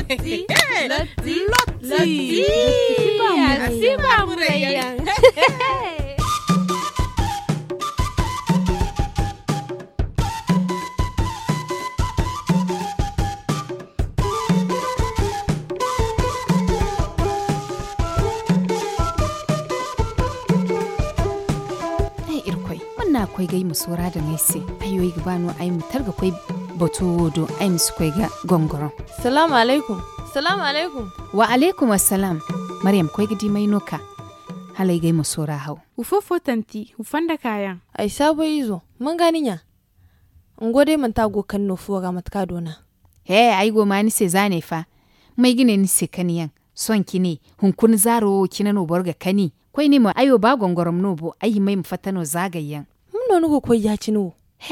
Loti. Siba murayan. Akwai gai musora da naise ayoyi gabano ai mutar ga kwai bato do ai musu kwai ga gongoron. Salamu alaikum. Wa alaikum assalam. Maryam kwai gidi mai noka halai gai musora hau Ufofo tanti ufanda kayan ai sabo izo mun ganinya ngode man tago kan no fuwa matka dona ai go mani se zane fa mai gine ni se kaniyan son kine hunkun zaro kinano borga kani kwai ni mo ayo ba gongorom no bo ai mai mfatano zagayyan no nugo koy yacino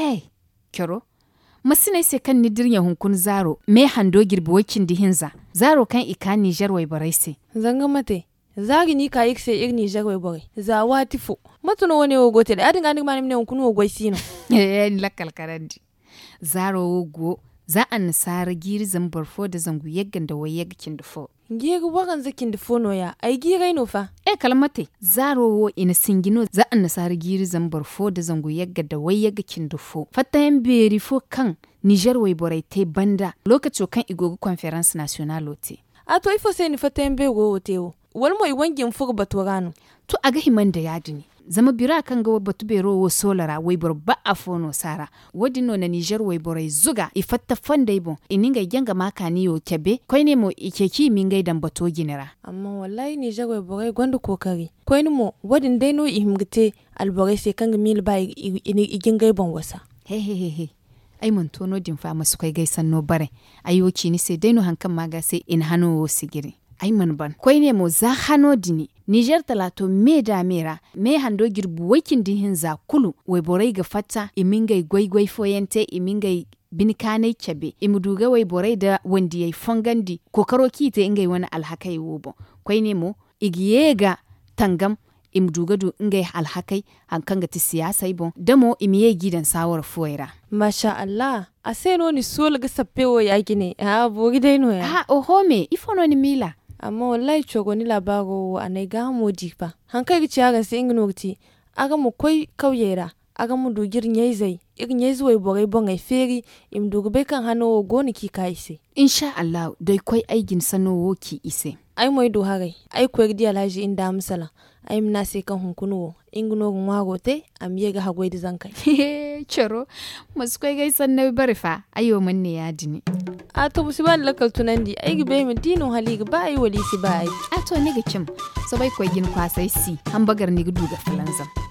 kyoro masine se kan ni dirnya hunkun zaro me hando girbi wakin dihinza zaro kan ika Niger wai baraise zanga mate zagi ni ka ikse ir Niger wai bare za watifo matuno woni wo gote da adin ganin manim ne hunkun wo goy sino lakal karandi zaro wo za an sara giri zambar fo da zangu yaggan da wai yagkin dufo giri wagan zakin dufo no ya ai girai no fa kalmate zaro wo ina singino za an sara giri zambar fo da zangu yagga da wai yagkin dufo fatayen beri fo kan Niger wai borai te banda lokacin kan igogo conference national te a to ifo sai ni fatayen be go tewo wal mo iwangin fur batorano to aga himan da yadini zama bira kan ga batu bero wo solara wai bor ba afono sara wadino na Niger wai borai zuga ifatta fandai bon ininga yanga maka ni yo kebe koi ne mo ikeki mingai dan bato ginira amma wallahi Niger wai borai gonda kokari koi ne mo wadin dai no ihimgite alborai sai kan ga mil ba igingai bon wasa he ai mun tono din fa masu kai gaisan no bare ayoki ni sai dai no hankan maga sai in hano wo sigiri ai man ban koi ne mo za hano dini Niger talato me da mera me hando girbu wakin dihin za kulu wai borai ga fatta imingai gwaigwai foyente imingai binkanai kebe imuduga wai borai da wandi yayi fongandi kokaro kite ingai wani alhakai wobo kwai ne mo igiyega tangam imduga du ingai alhakai hankanga ti siyasa ibon damo imiye gidan sawar fuwaira masha Allah aseno ni sol ga sappewo ya gine ha bogi dai no ya oho me ifono ni mila amma wallahi cogo ni labaro anai ga mo difa hankai gi ciaga sai ingnorti aga mu koi kauyera aga mu dugir nyezai irin yezu wai bogai bongai feri im dugu be kan hano goni ki kaise insha Allah dai koi aigin sano woki ise ai moy do hagai ai ko gidi alhaji inda amsala ai mna sai kan hunkuno ingno ngwagote am yega hagoi da zankai choro maskoi gai sanna barifa ayo manne ya dini a to musiban lakal tunandi ai gibe mi dino haliga ba ai wali si ba ai a to ne ga kim so bai ko gin kwasai si hambagar ni gudu ga falanzam